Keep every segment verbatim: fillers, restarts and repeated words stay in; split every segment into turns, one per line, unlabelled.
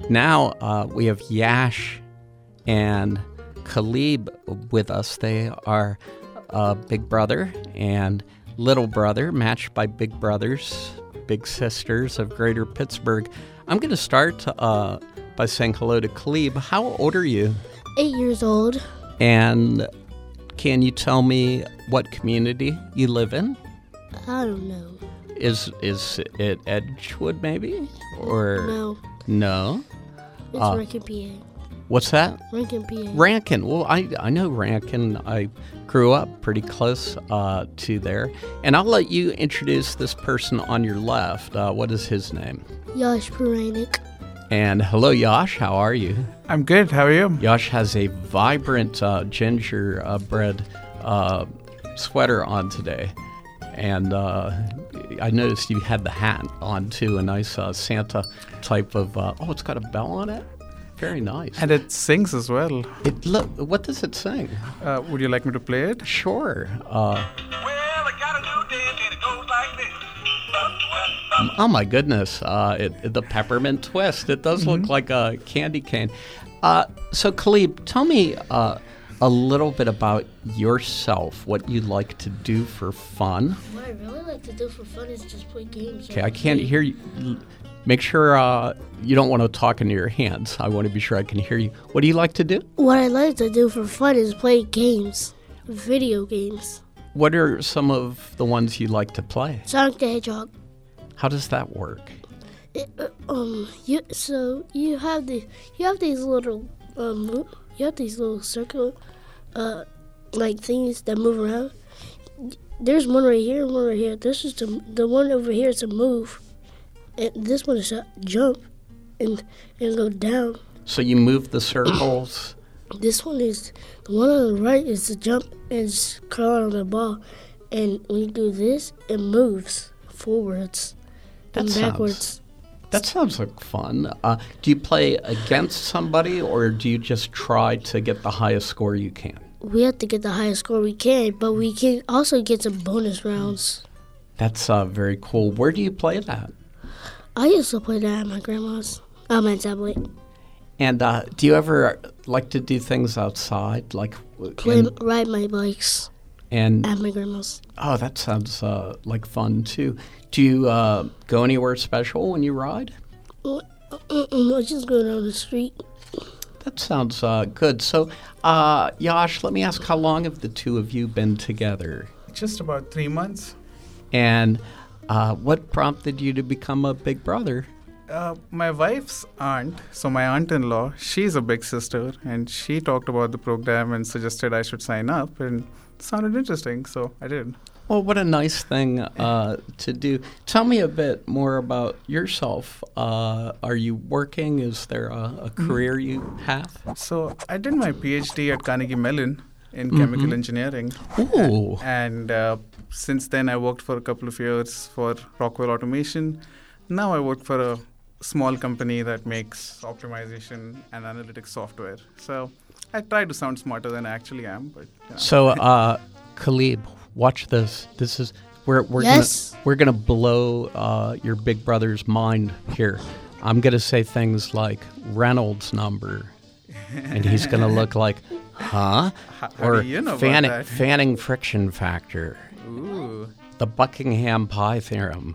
Now uh, we have Yash and Khalib with us. They are uh, big brother and little brother, matched by big brothers, big sisters of Greater Pittsburgh. I'm going to start uh, by saying hello to Khalib. How old are you?
Eight years old.
And can you tell me what community you live in?
I don't know.
Is is it Edgewood, maybe? Or
No.
No?
It's
Uh,
Rankin, P A.
What's that?
Rankin, P A.
Rankin. Well, I, I know Rankin. I grew up pretty close uh, to there. And I'll let you introduce this person on your left. Uh, what is his name?
Yash Puranik.
And hello, Yash. How are you?
I'm good. How are you?
Yash has a vibrant uh, gingerbread uh, sweater on today. And uh, I noticed you had the hat on, too, a nice uh, Santa type of... Uh, oh, it's got a bell on it? Very nice.
And it sings as well.
It look. What does it sing?
Uh, would you like me to play it?
Sure. Uh,
Well, I got a new dance and it goes like this.
oh, my goodness. Uh, it, it- the peppermint twist. It does look like a candy cane. Uh, so, Khalib, tell me uh, a little bit about yourself, what you like to do for fun.
What I really like to do for fun is just play games.
Okay, I can't hear you. Make sure uh, you don't want to talk into your hands. I want to be sure I can hear you. What do you like to do?
What I like to do for fun is play games. Video games.
What are some of the ones you like to play?
Sonic the Hedgehog.
How does that work?
It, uh, um, you so you have the you have these little um mo- you have these little circle uh like things that move around. There's one right here and one right here. This is the the one over here is to move, and this one is to jump and and go down.
So you move the circles.
This one is the one on the right is to jump and s- crawl on the ball, and when you do this, it moves forwards
That
and
sounds-
backwards.
That sounds like fun. Uh, do you play against somebody, or do you just try to get the highest score you can?
We have to get the highest score we can, but we can also get some bonus rounds.
That's uh, very cool. Where do you play that?
I used to play that at my grandma's, on my tablet.
And uh, do you ever like to do things outside, like w-
Play,
and,
ride my bikes
and
at my grandma's.
oh, that sounds uh, like fun too. Do you uh, go anywhere special when you ride?
Mm-mm, I just go down the street.
That sounds uh, good. So, uh, Yash, let me ask, how long have the two of you been together?
Just about three months.
And uh, what prompted you to become a big brother?
Uh, my wife's aunt, so my aunt-in-law, she's a big sister, and she talked about the program and suggested I should sign up, and it sounded interesting, so I did.
Well, what a nice thing uh, to do. Tell me a bit more about yourself. Uh, are you working? Is there a, a career you have?
So I did my PhD at Carnegie Mellon in chemical engineering.
Ooh.
And uh, since then, I worked for a couple of years for Rockwell Automation. Now I work for a small company that makes optimization and analytics software. So I try to sound smarter than I actually am. But yeah.
So, uh, Khalib, watch this. This is we're we're
Yes.
gonna we're gonna blow uh, your big brother's mind here. I'm gonna say things like Reynolds number, and he's gonna look like, huh?
How- how
or
do you know about
Fanning,
that?
Fanning friction factor,
Ooh,
the Buckingham pi theorem.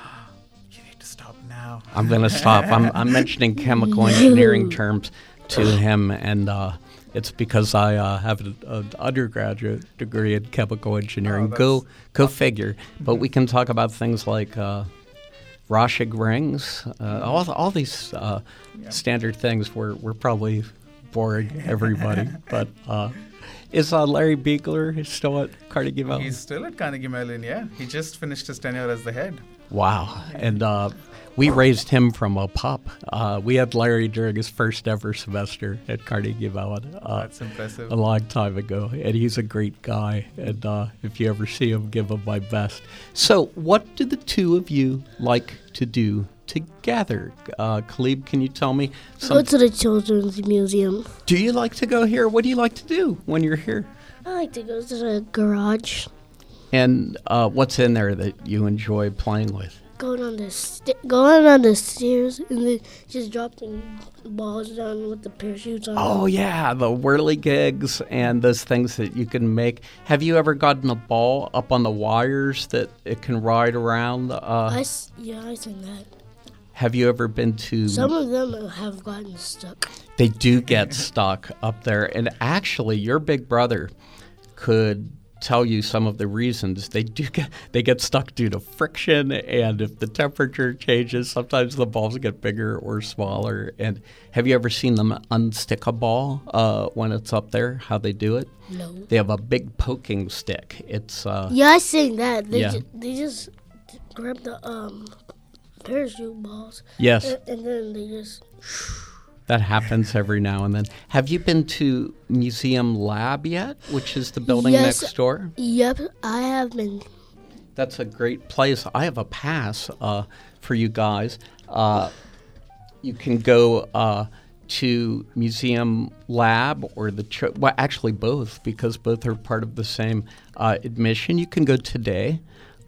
you need to stop now.
I'm going to stop. I'm, I'm mentioning chemical engineering terms to him, and uh, it's because I uh, have an undergraduate degree in chemical engineering.
Oh,
go
that's-
go figure. But we can talk about things like uh, Rorschach rings, uh, all all these uh, standard things. We're we're probably boring everybody, but. Uh, Is uh, Larry Biegler still at Carnegie Mellon?
He's still at Carnegie Mellon, yeah. He just finished his tenure as the head.
Wow. And uh, we raised him from a pup. Uh, we had Larry during his first ever semester at Carnegie Mellon uh,
That's impressive.
a long time ago. And he's a great guy. And uh, if you ever see him, give him my best. So what do the two of you like to do together? Uh, Khalib, can you tell me?
Go to the Children's Museum.
Do you like to go here? What do you like to do when you're here?
I like to go to the garage.
And uh, what's in there that you enjoy playing with?
going on the st- going on the stairs and then just dropping balls down with the parachutes on.
Oh, yeah, the whirligigs and those things that you can make. Have you ever gotten a ball up on the wires that it can ride around? Uh,
I s- yeah, I seen that.
have you ever been to...
Some of them have gotten stuck.
They do get stuck up there. And actually, your big brother could tell you some of the reasons they do get they get stuck due to friction, and if the temperature changes, sometimes the balls get bigger or smaller. And have you ever seen them unstick a ball uh, when it's up there? How they do it?
No.
They have a big poking stick. It's uh,
Yeah, I seen that. They
Yeah.
ju- they just grab the um parachute balls.
yes,
And, and then they just.
that happens every now and then. Have you been to Museum Lab yet, which is the building
Yes.
next door?
Yep, I have been.
That's a great place. I have a pass uh, for you guys. Uh, you can go uh, to Museum Lab or the cho- well, actually both, because both are part of the same uh, admission. You can go today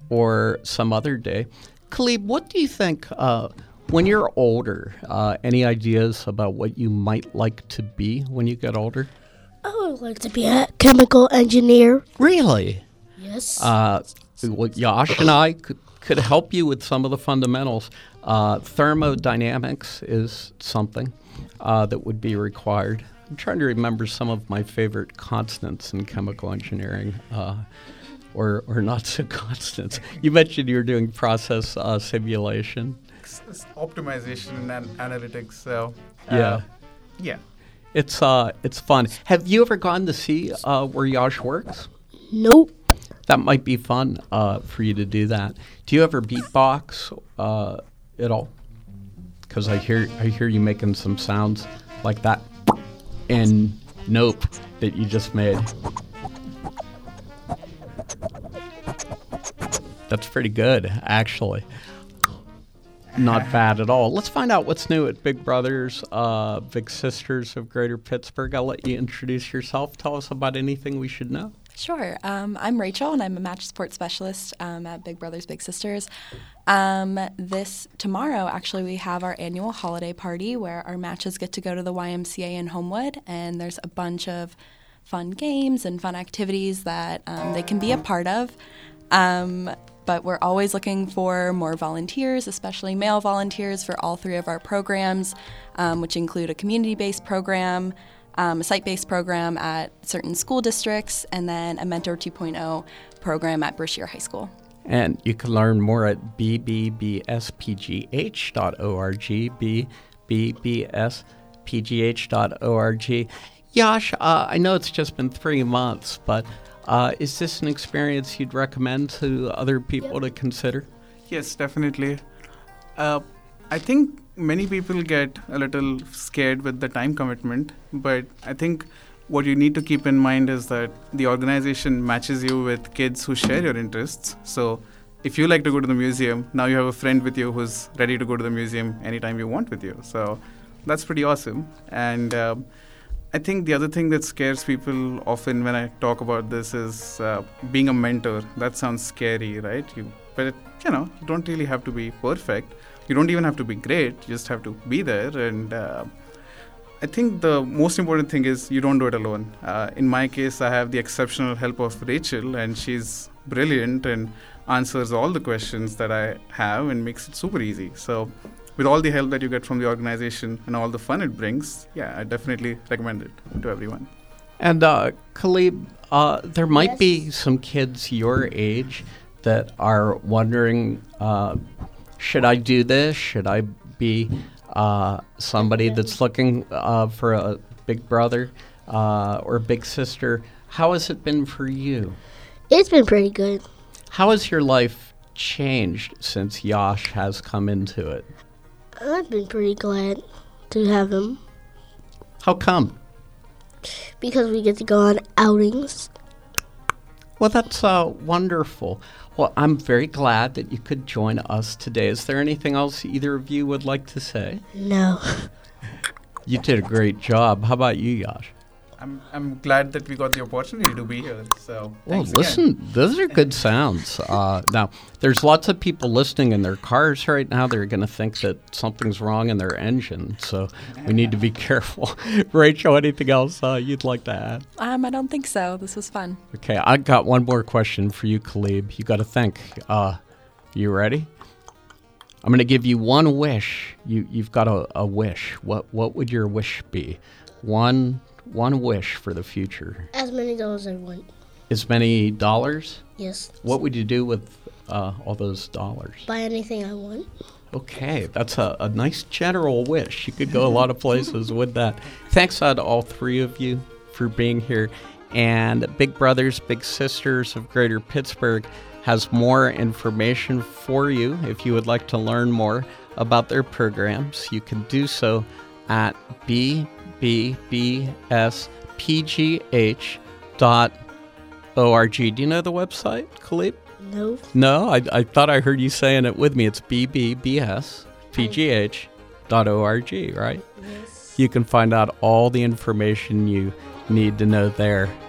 or some other day. Khalib, what do you think uh, when you're older? Uh, any ideas about what you might like to be when you get older?
I would like to be a chemical engineer.
Really?
Yes.
Uh, well, Yash and I could, could help you with some of the fundamentals. Uh, thermodynamics is something uh, that would be required. I'm trying to remember some of my favorite constants in chemical engineering, uh, or or not so constants. You mentioned you were doing process uh, simulation.
It's- it's optimization and analytics. So uh,
Yeah.
yeah.
It's uh, it's fun. Have you ever gone to see uh, where Yash works?
nope.
That might be fun uh, for you to do that. Do you ever beatbox uh, at all? Because I hear I hear you making some sounds like that and nope that you just made. That's pretty good, actually. Not bad at all. Let's find out what's new at Big Brothers, uh, Big Sisters of Greater Pittsburgh. I'll let you introduce yourself. Tell us about anything we should know.
Sure. Um, I'm Rachel, and I'm a match sports specialist um, at Big Brothers Big Sisters. Um, this tomorrow, actually, we have our annual holiday party where our matches get to go to the Y M C A in Homewood, and there's a bunch of fun games and fun activities that um, they can be a part of. Um, but we're always looking for more volunteers, especially male volunteers, for all three of our programs, um, which include a community-based program, Um, a site-based program at certain school districts, and then a Mentor two point oh program at Brashear High School.
And you can learn more at b b b s p g h dot org, b b b s p g h dot org. Yash, uh, I know it's just been three months, but uh, is this an experience you'd recommend to other people to consider?
Yes, definitely. Uh, I think many people get a little scared with the time commitment, but I think what you need to keep in mind is that the organization matches you with kids who share your interests. So if you like to go to the museum, now you have a friend with you who's ready to go to the museum anytime you want with you. So that's pretty awesome. And um, I think the other thing that scares people often when I talk about this is uh, being a mentor. That sounds scary, right? You, but, it, you know, you don't really have to be perfect. You don't even have to be great. You just have to be there. And uh, I think the most important thing is you don't do it alone. Uh, in my case, I have the exceptional help of Rachel, and she's brilliant and answers all the questions that I have and makes it super easy. So with all the help that you get from the organization and all the fun it brings, yeah, I definitely recommend it to everyone.
And uh, Khalib, uh, there might
Yes.
be some kids your age that are wondering, uh, should I do this? Should I be uh, somebody that's looking uh, for a big brother uh, or big sister? How has it been for you?
It's been pretty good.
How has your life changed since Yash has come into it?
I've been pretty glad to have him
How come?
because we get to go on outings.
Well, that's uh, wonderful. Well, I'm very glad that you could join us today. Is there anything else either of you would like to say?
No.
You did a great job. How about you, Yash?
I'm I'm glad that we got the opportunity to be here. So
Well,
thanks
listen,
again.
those are good sounds. Uh, now, there's lots of people listening in their cars right now. They're going to think that something's wrong in their engine, so we need to be careful. Rachel, anything else uh, you'd like to add?
Um, I don't think so. This was fun.
Okay, I got one more question for you, Khalib. You got to think. Uh, you ready? I'm going to give you one wish. You you've got a, a wish. What what would your wish be? One one wish for the future.
As many dollars as I want.
As many dollars?
Yes.
What would you do with uh, all those dollars?
Buy anything I want.
Okay, that's a, a nice general wish. You could go a lot of places with that. Thanks uh, to all three of you for being here. And Big Brothers Big Sisters of Greater Pittsburgh has more information for you. If you would like to learn more about their programs, you can do so at b b b s p g h dot org. Do you know the website, Khalib?
No.
No, I, I thought I heard you saying it with me. It's b b b s p g h dot org, right?
Yes.
You can find out all the information you need to know there.